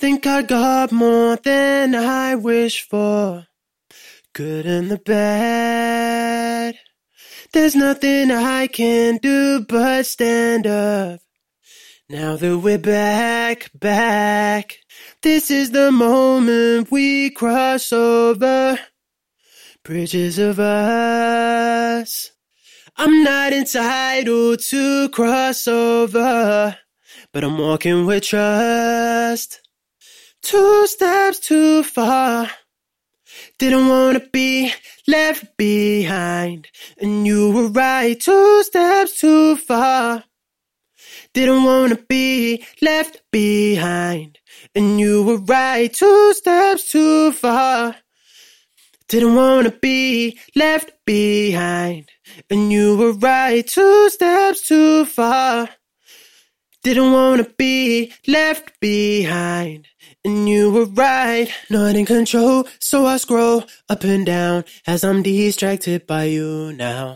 think I got more than I wish for. Good and the bad. There's nothing I can do but stand up. Now that we're back. This is the moment we cross over. Bridges of us. I'm not entitled to cross over, but I'm walking with trust. 2 steps too far. Didn't want to be left behind, and you were right. 2 steps too far. Didn't want to be left behind, and you were right. 2 steps too far. Didn't want to be left behind, and you were right. 2 steps too far. Didn't want to be left behind, and you were right. Not in control, so I scroll up and down as I'm distracted by you now.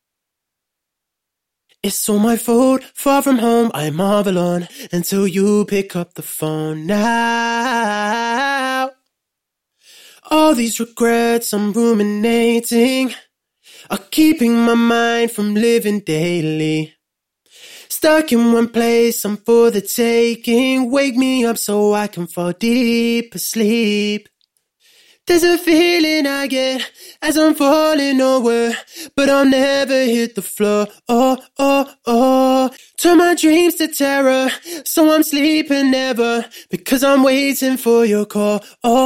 It's all my fault, far from home, I marvel on until you pick up the phone now. All these regrets I'm ruminating are keeping my mind from living daily. Stuck in one place, I'm for the taking. Wake me up so I can fall deep asleep. There's a feeling I get as I'm falling over, but I'll never hit the floor. Turn my dreams to terror, so I'm sleeping never, because I'm waiting for your call.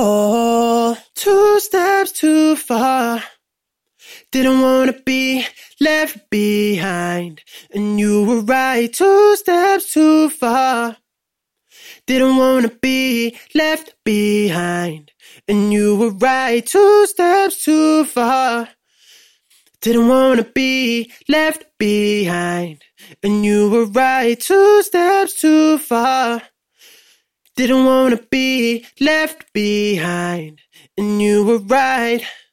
2 steps too far. Didn't want to be left behind, and you were right. 2 steps too far. Didn't want to be left behind, and you were right. 2 steps too far. Didn't want to be left behind, and you were right. 2 steps too far. Didn't want to be left behind, and you were right.